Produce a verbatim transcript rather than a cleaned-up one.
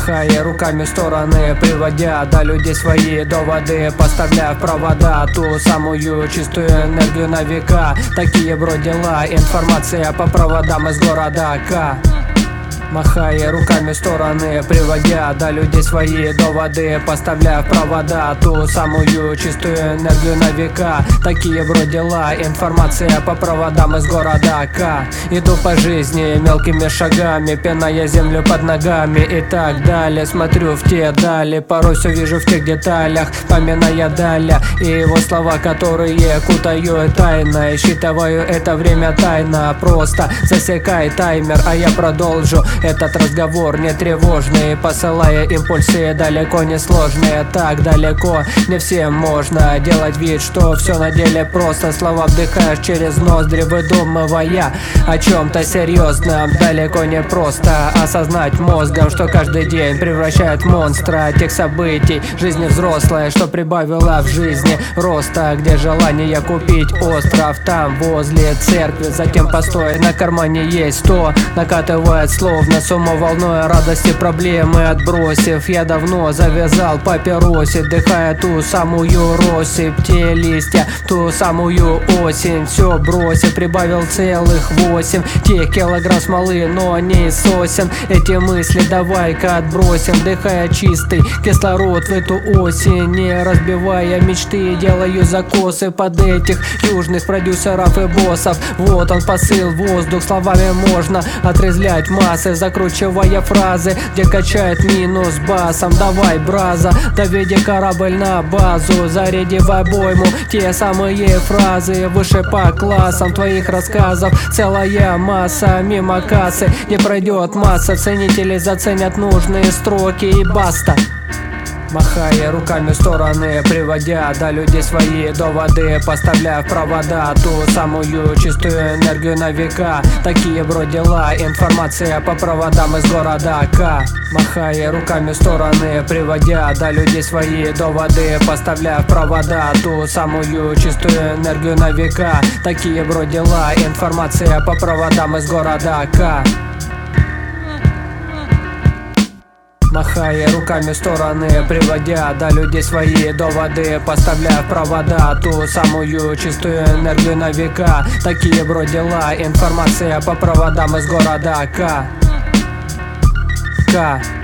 Махая руками в стороны, приводя до людей свои доводы, поставляя в провода ту самую чистую энергию на века. Такие бро дела, информация по проводам из города К. Махая руками в стороны, приводя до людей свои доводы, поставляя в провода ту самую чистую энергию на века. Такие бро дела, информация по проводам из города К. Иду по жизни мелкими шагами, пиная землю под ногами и так далее. Смотрю в те дали, порой все вижу в тех деталях, поминая Даля и его слова, которые кутаю тайно. Считываю это время тайно, просто засекай таймер, а я продолжу этот разговор не тревожный, посылая импульсы далеко не сложные. Так далеко не всем можно делать вид, что все на деле просто. Слова вдыхаешь через ноздри, выдумывая о чем-то серьезном. Далеко не просто осознать мозгом, что каждый день превращает в монстра тех событий жизни взрослой, что прибавила в жизни роста. Где желание купить остров, там возле церкви, затем постой, на кармане есть сто. Накатывает словно с ума волной радости проблемы отбросив. Я давно завязал папиросе, вдыхая ту самую россыпь, те листья, ту самую осень. Все бросив, прибавил целых восемь тех килограмм смолы, но не из сосен. Эти мысли давай-ка отбросим, вдыхая чистый кислород в эту осень, не разбивая мечты, делаю закосы под этих южных продюсеров и боссов. Вот он посыл, воздух, словами можно отрезвлять массы, закручивая фразы, где качает минус басом. Давай, браза, доведи корабль на базу, заряди в обойму те самые фразы выше по классам твоих рассказов. Целая масса мимо кассы, не пройдет масса, ценители заценят нужные строки и баста. Махая руками в стороны, приводя до людей свои доводы, поставляя в провода ту самую чистую энергию на века. Такие бро дела, информация по проводам из города К. Махая руками в стороны, приводя до людей свои доводы, поставляя в провода ту самую чистую энергию на века. Такие бро дела, информация по проводам из города К. Махая руками в стороны, приводя до людей свои доводы, поставляя в провода ту самую чистую энергию на века. Такие бро дела, информация по проводам из города К. К.